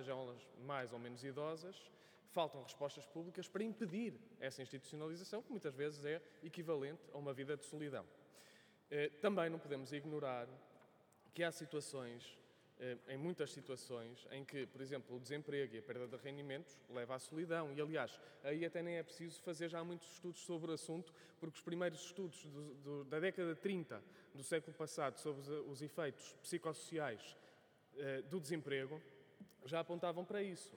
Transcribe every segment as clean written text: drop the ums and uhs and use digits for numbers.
sejam elas mais ou menos idosas, faltam respostas públicas para impedir essa institucionalização, que muitas vezes é equivalente a uma vida de solidão. Também não podemos ignorar que há situações, em muitas situações, em que, por exemplo, o desemprego e a perda de rendimentos leva à solidão. E, aliás, aí até nem é preciso fazer já muitos estudos sobre o assunto, porque os primeiros estudos da década de 30 do século passado sobre os efeitos psicossociais do desemprego já apontavam para isso.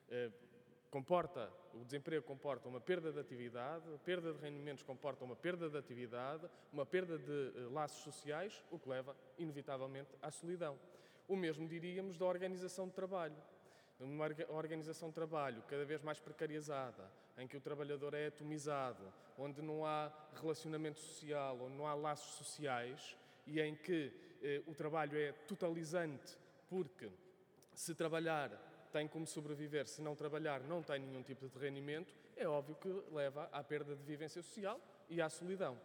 O desemprego comporta uma perda de atividade, a perda de rendimentos comporta uma perda de atividade, uma perda de laços sociais, o que leva, inevitavelmente, à solidão. O mesmo diríamos da organização de trabalho. Uma organização de trabalho cada vez mais precarizada, em que o trabalhador é atomizado, onde não há relacionamento social, onde não há laços sociais e em que o trabalho é totalizante, porque se trabalhar tem como sobreviver, se não trabalhar não tem nenhum tipo de rendimento, é óbvio que leva à perda de vivência social e à solidão.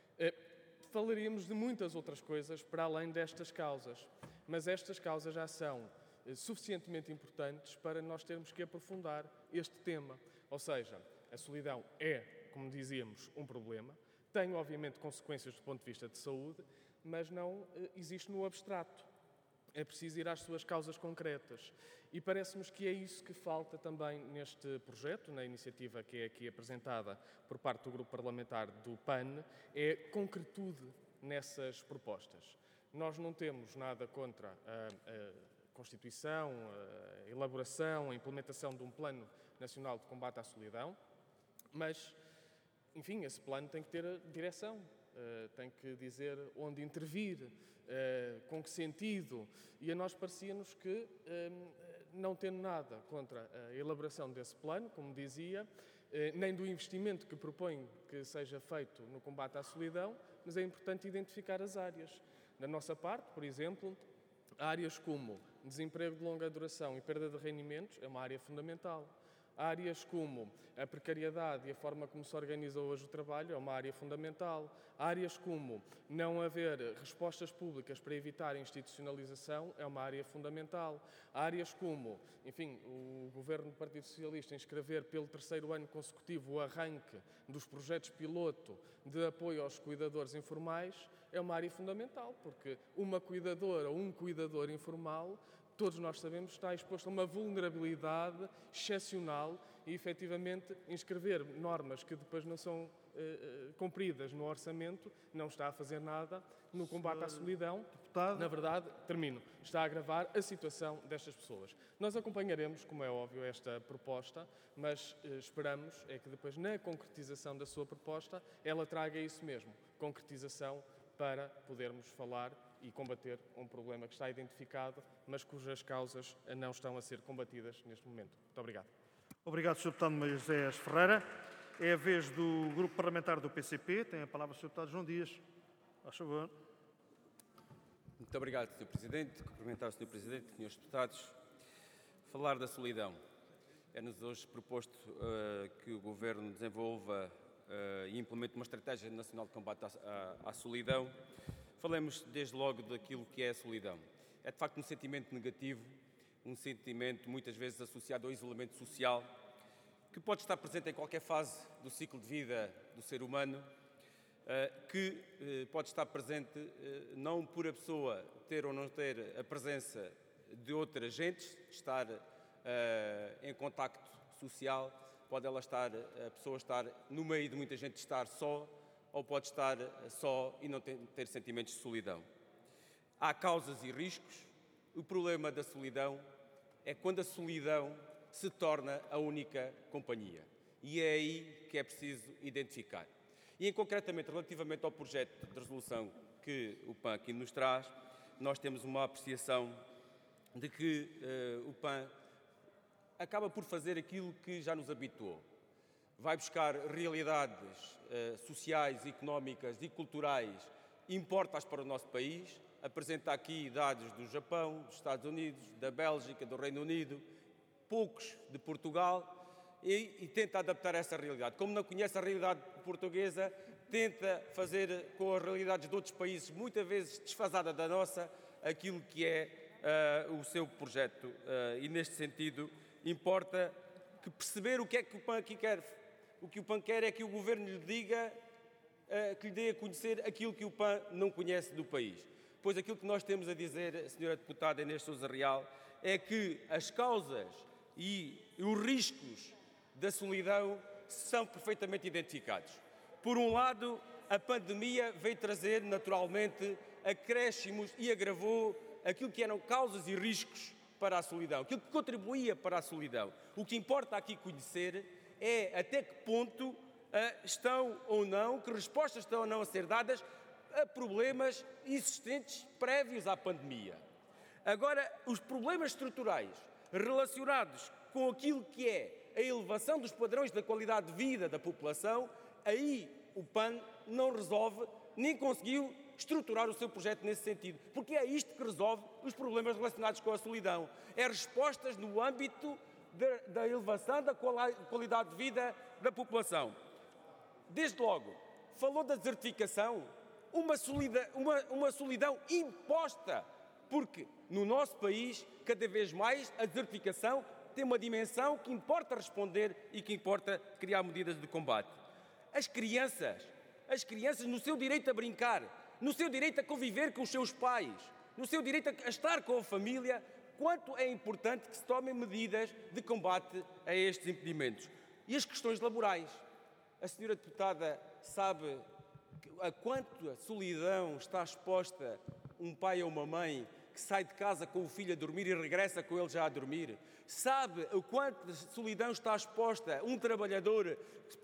Falaríamos de muitas outras coisas para além destas causas, mas estas causas já são suficientemente importantes para nós termos que aprofundar este tema. Ou seja, a solidão é, como dizíamos, um problema, tem obviamente consequências do ponto de vista de saúde, mas não existe no abstrato. É preciso ir às suas causas concretas. E parece-nos que é isso que falta também neste projeto, na iniciativa que é aqui apresentada por parte do grupo parlamentar do PAN, é concretude nessas propostas. Nós não temos nada contra a constituição, a elaboração, a implementação de um Plano Nacional de Combate à Solidão, mas, enfim, esse plano tem que ter direção. Tem que dizer onde intervir, com que sentido, e a nós parecia-nos que, não tendo nada contra a elaboração desse plano, como dizia, nem do investimento que propõe que seja feito no combate à solidão, mas é importante identificar as áreas. Da nossa parte, por exemplo, áreas como desemprego de longa duração e perda de rendimentos é uma área fundamental. Áreas como a precariedade e a forma como se organiza hoje o trabalho é uma área fundamental. Áreas como não haver respostas públicas para evitar a institucionalização é uma área fundamental. Áreas como, enfim, o Governo do Partido Socialista inscrever pelo 3º ano consecutivo o arranque dos projetos piloto de apoio aos cuidadores informais é uma área fundamental, porque uma cuidadora ou um cuidador informal, todos nós sabemos, está exposto a uma vulnerabilidade excepcional e, efetivamente, inscrever normas que depois não são cumpridas no orçamento não está a fazer nada no combate à solidão. Deputado. Na verdade, está a agravar a situação destas pessoas. Nós acompanharemos, como é óbvio, esta proposta, mas esperamos é que depois, na concretização da sua proposta, ela traga isso mesmo, concretização para podermos falar e combater um problema que está identificado, mas cujas causas não estão a ser combatidas neste momento. Muito obrigado. Obrigado, Sr. Deputado Moisés Ferreira. É a vez do Grupo Parlamentar do PCP. Tem a palavra o Sr. Deputado João Dias. Faz favor. Muito obrigado, Sr. Presidente. Cumprimentar o Sr. Presidente, Srs. Deputados. Falar da solidão. É-nos hoje proposto que o Governo desenvolva e implemente uma estratégia nacional de combate à solidão. Falemos desde logo daquilo que é a solidão. É de facto um sentimento negativo, um sentimento muitas vezes associado ao isolamento social, que pode estar presente em qualquer fase do ciclo de vida do ser humano, que pode estar presente não por a pessoa ter ou não ter a presença de outras gentes, estar em contacto social, pode a pessoa estar no meio de muita gente, estar só, ou pode estar só e não ter sentimentos de solidão. Há causas e riscos. O problema da solidão é quando a solidão se torna a única companhia. E é aí que é preciso identificar. E, concretamente, relativamente ao projeto de resolução que o PAN aqui nos traz, nós temos uma apreciação de que o PAN acaba por fazer aquilo que já nos habituou. Vai buscar realidades sociais, económicas e culturais importadas para o nosso país, apresenta aqui dados do Japão, dos Estados Unidos, da Bélgica, do Reino Unido, poucos de Portugal, e tenta adaptar essa realidade. Como não conhece a realidade portuguesa, tenta fazer com as realidades de outros países, muitas vezes desfasada da nossa, aquilo que é o seu projeto e, neste sentido, importa que perceber o que é que o PAN aqui quer. O que o PAN quer é que o Governo lhe diga, que lhe dê a conhecer aquilo que o PAN não conhece do país. Pois aquilo que nós temos a dizer, Sra. Deputada Inês Sousa Real, é que as causas e os riscos da solidão são perfeitamente identificados. Por um lado, a pandemia veio trazer, naturalmente, acréscimos e agravou aquilo que eram causas e riscos para a solidão, aquilo que contribuía para a solidão. O que importa aqui conhecer é até que ponto estão ou não, que respostas estão ou não a ser dadas a problemas existentes prévios à pandemia. Agora, os problemas estruturais relacionados com aquilo que é a elevação dos padrões da qualidade de vida da população, aí o PAN não resolve, nem conseguiu estruturar o seu projeto nesse sentido, porque é isto que resolve os problemas relacionados com a solidão. É respostas no âmbito da elevação da qualidade de vida da população. Desde logo, falou da desertificação, uma solidão imposta, porque no nosso país, cada vez mais, a desertificação tem uma dimensão que importa responder e que importa criar medidas de combate. As crianças no seu direito a brincar, no seu direito a conviver com os seus pais, no seu direito a estar com a família, quanto é importante que se tomem medidas de combate a estes impedimentos. E as questões laborais. A senhora deputada sabe a quanto a solidão está exposta um pai ou uma mãe que sai de casa com o filho a dormir e regressa com ele já a dormir? Sabe o quanto a solidão está exposta um trabalhador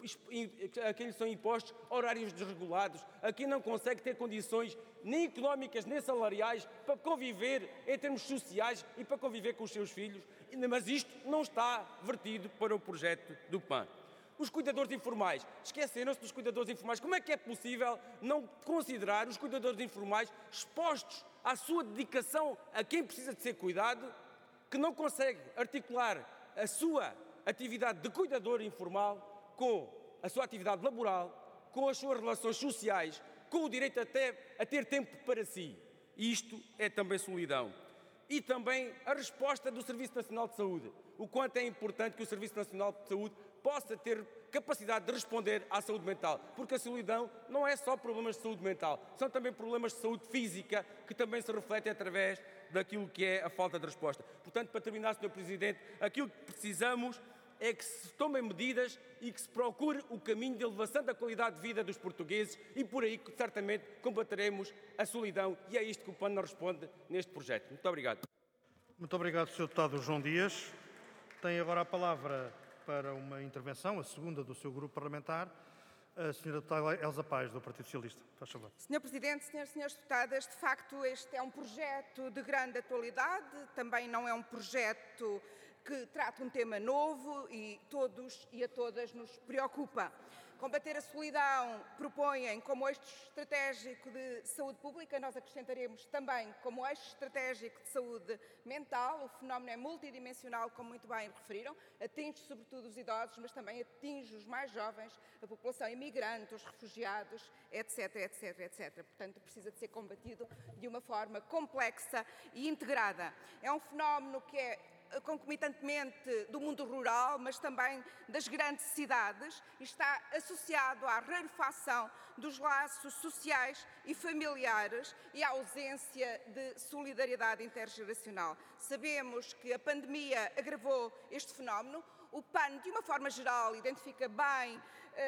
a quem lhe são impostos horários desregulados, a quem não consegue ter condições nem económicas nem salariais para conviver em termos sociais e para conviver com os seus filhos? Mas isto não está vertido para o projeto do PAN. Os cuidadores informais, esqueceram-se dos cuidadores informais. Como é que é possível não considerar os cuidadores informais expostos à sua dedicação a quem precisa de ser cuidado, que não consegue articular a sua atividade de cuidador informal com a sua atividade laboral, com as suas relações sociais, com o direito até a ter tempo para si? Isto é também solidão. E também a resposta do Serviço Nacional de Saúde. O quanto é importante que o Serviço Nacional de Saúde possa ter capacidade de responder à saúde mental, porque a solidão não é só problemas de saúde mental, são também problemas de saúde física que também se refletem através daquilo que é a falta de resposta. Portanto, para terminar, Sr. Presidente, aquilo que precisamos é que se tomem medidas e que se procure o caminho de elevação da qualidade de vida dos portugueses e por aí que certamente combateremos a solidão, e é isto que o PAN não responde neste projeto. Muito obrigado. Muito obrigado, Sr. Deputado João Dias. Tem agora a palavra para uma intervenção, a segunda do seu grupo parlamentar, a Sra. Deputada Elsa Paes, do Partido Socialista. Faz favor. Sr. Presidente, senhoras e senhores deputadas, de facto este é um projeto de grande atualidade, também não é um projeto que trata um tema novo e todos e a todas nos preocupa. Combater a solidão propõem como eixo estratégico de saúde pública, nós acrescentaremos também como eixo estratégico de saúde mental. O fenómeno é multidimensional, como muito bem referiram, atinge sobretudo os idosos, mas também atinge os mais jovens, a população imigrante, os refugiados, etc, etc, etc. Portanto, precisa de ser combatido de uma forma complexa e integrada. É um fenómeno que é concomitantemente do mundo rural, mas também das grandes cidades, e está associado à rarefação dos laços sociais e familiares e à ausência de solidariedade intergeracional. Sabemos que a pandemia agravou este fenómeno. O PAN, de uma forma geral, identifica bem,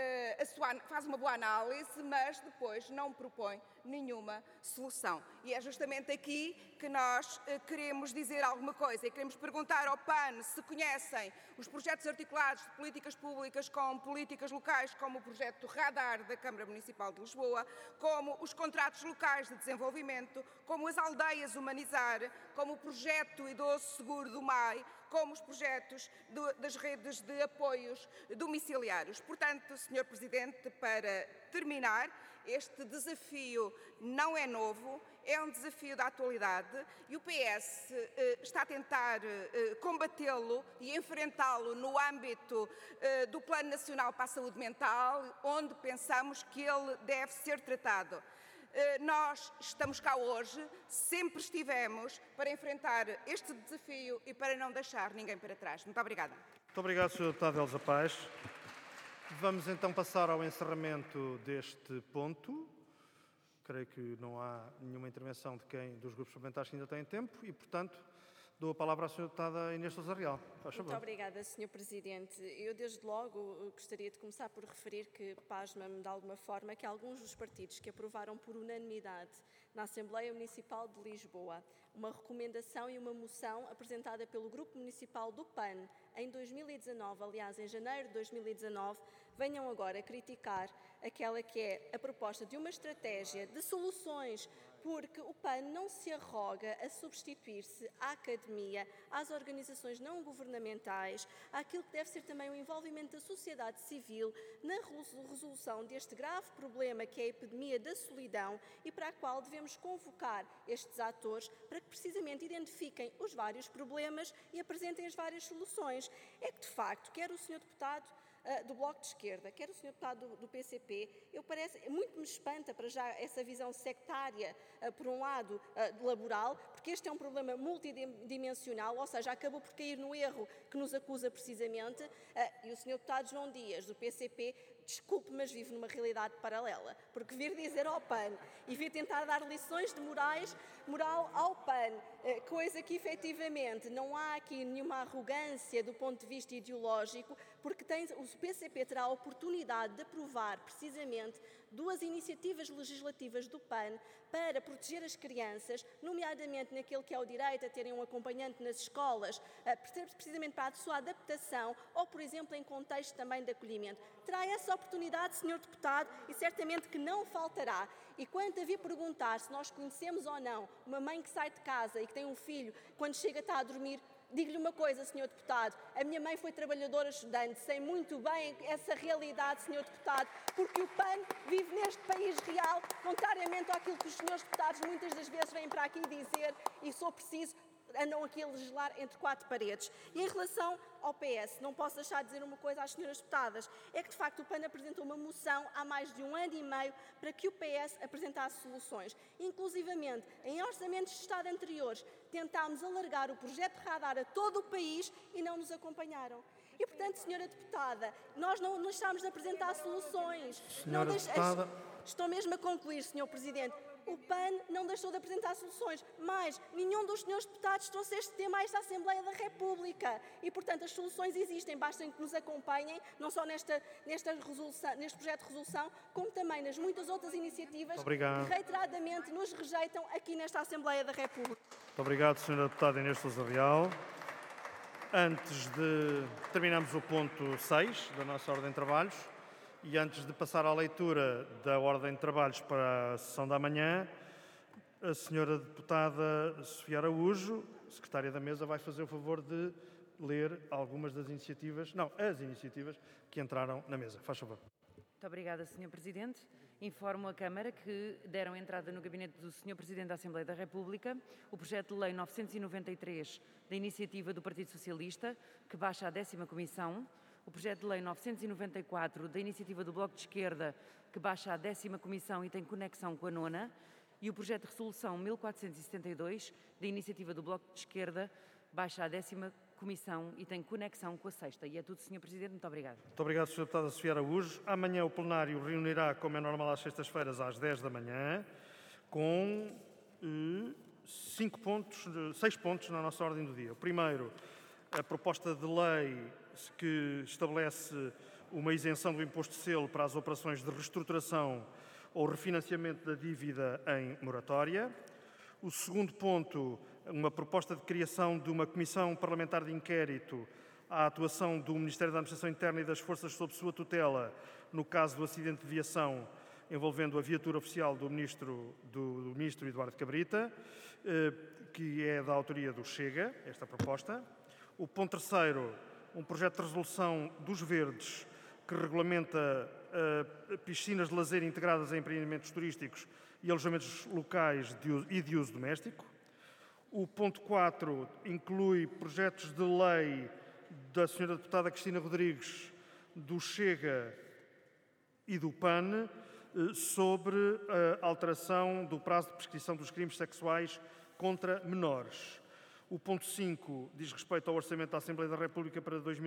faz uma boa análise, mas depois não propõe nenhuma solução. E é justamente aqui que nós queremos dizer alguma coisa e queremos perguntar ao PAN se conhecem os projetos articulados de políticas públicas com políticas locais, como o projeto Radar da Câmara Municipal de Lisboa, como os contratos locais de desenvolvimento, como as aldeias Humanizar, como o projeto Idoso Seguro do MAI, como os projetos das redes de apoios domiciliários. Portanto, Sr. Presidente, para terminar, este desafio não é novo, é um desafio da atualidade e o PS está a tentar combatê-lo e enfrentá-lo no âmbito do Plano Nacional para a Saúde Mental, onde pensamos que ele deve ser tratado. Nós estamos cá hoje, sempre estivemos para enfrentar este desafio e para não deixar ninguém para trás. Muito obrigada. Muito obrigado, Sr. Deputado Elza Paes. Vamos então passar ao encerramento deste ponto. Creio que não há nenhuma intervenção dos grupos parlamentares que ainda têm tempo e, portanto, dou a palavra à Sra. Deputada Inês Sousa Real. Faz favor. Muito obrigada, Sr. Presidente. Eu, desde logo, gostaria de começar por referir que pasma-me, de alguma forma, que alguns dos partidos que aprovaram por unanimidade na Assembleia Municipal de Lisboa uma recomendação e uma moção apresentada pelo Grupo Municipal do PAN em 2019, aliás, em janeiro de 2019, venham agora criticar aquela que é a proposta de uma estratégia de soluções, porque o PAN não se arroga a substituir-se à academia, às organizações não governamentais, àquilo que deve ser também o envolvimento da sociedade civil na resolução deste grave problema que é a epidemia da solidão e para a qual devemos convocar estes atores para que precisamente identifiquem os vários problemas e apresentem as várias soluções. É que, de facto, quer o Sr. Deputado do Bloco de Esquerda, quer o Sr. Deputado do PCP, muito me espanta para já essa visão sectária, por um lado, laboral, porque este é um problema multidimensional, ou seja, acabou por cair no erro que nos acusa precisamente, e o Sr. Deputado João Dias, do PCP, desculpe, mas vive numa realidade paralela, porque vir dizer ao PAN e vir tentar dar lições de moral ao PAN, coisa que efetivamente não há aqui nenhuma arrogância do ponto de vista ideológico, porque o PCP terá a oportunidade de aprovar precisamente duas iniciativas legislativas do PAN para proteger as crianças, nomeadamente naquele que é o direito a terem um acompanhante nas escolas, precisamente para a sua adaptação ou, por exemplo, em contexto também de acolhimento. Terá essa oportunidade, Sr. Deputado, e certamente que não faltará. E quanto a vir perguntar se nós conhecemos ou não uma mãe que sai de casa e que tem um filho, quando chega está a dormir, digo-lhe uma coisa, Sr. Deputado, a minha mãe foi trabalhadora estudante, sei muito bem essa realidade, Sr. Deputado, porque o PAN vive neste país real, contrariamente àquilo que os senhores deputados muitas das vezes vêm para aqui dizer e sou preciso, andam aqui a legislar entre quatro paredes. E em relação ao PS, não posso deixar de dizer uma coisa às senhoras deputadas, é que de facto o PAN apresentou uma moção há mais de 1 ano e meio para que o PS apresentasse soluções. Inclusivamente, em orçamentos de Estado anteriores, tentámos alargar o projeto de radar a todo o país e não nos acompanharam. E, portanto, senhora deputada, nós não deixámos de apresentar soluções. Senhora deputada... Estou mesmo a concluir, Sr. Presidente. O PAN não deixou de apresentar soluções, mas nenhum dos senhores deputados trouxe este tema a esta Assembleia da República. E, portanto, as soluções existem, basta que nos acompanhem, não só neste projeto de resolução, como também nas muitas outras iniciativas que reiteradamente nos rejeitam aqui nesta Assembleia da República. Muito obrigado, Sra. Deputada Inês Sousa Real. Antes de terminarmos o ponto 6 da nossa ordem de trabalhos, e antes de passar à leitura da ordem de trabalhos para a sessão da manhã, a senhora deputada Sofia Araújo, secretária da mesa, vai fazer o favor de ler algumas das iniciativas, as iniciativas que entraram na mesa. Faz favor. Muito obrigada, Sr. Presidente. Informo a Câmara que deram entrada no gabinete do Sr. Presidente da Assembleia da República o projeto de lei 993 da iniciativa do Partido Socialista, que baixa à 10ª Comissão, o projeto de lei 994 da iniciativa do Bloco de Esquerda, que baixa à 10ª Comissão e tem conexão com a 9ª, e o projeto de resolução 1472 da iniciativa do Bloco de Esquerda, baixa à 10ª Comissão e tem conexão com a 6ª. E é tudo, Sr. Presidente. Muito obrigado. Muito obrigado, Sra. Deputada Sofia Araújo. Amanhã o plenário reunirá, como é normal, às sextas-feiras, às 10 da manhã, com 6 pontos na nossa ordem do dia. O primeiro, a proposta de lei que estabelece uma isenção do imposto de selo para as operações de reestruturação ou refinanciamento da dívida em moratória. O segundo ponto, uma proposta de criação de uma comissão parlamentar de inquérito à atuação do Ministério da Administração Interna e das Forças sob sua tutela no caso do acidente de viação envolvendo a viatura oficial do Ministro Eduardo Cabrita, que é da autoria do Chega, esta proposta. O ponto terceiro, um projeto de resolução dos Verdes que regulamenta piscinas de lazer integradas em empreendimentos turísticos e alojamentos locais e de uso doméstico. O ponto 4 inclui projetos de lei da Sra. Deputada Cristina Rodrigues, do Chega e do PAN, sobre a alteração do prazo de prescrição dos crimes sexuais contra menores. O ponto 5 diz respeito ao Orçamento da Assembleia da República para 2020.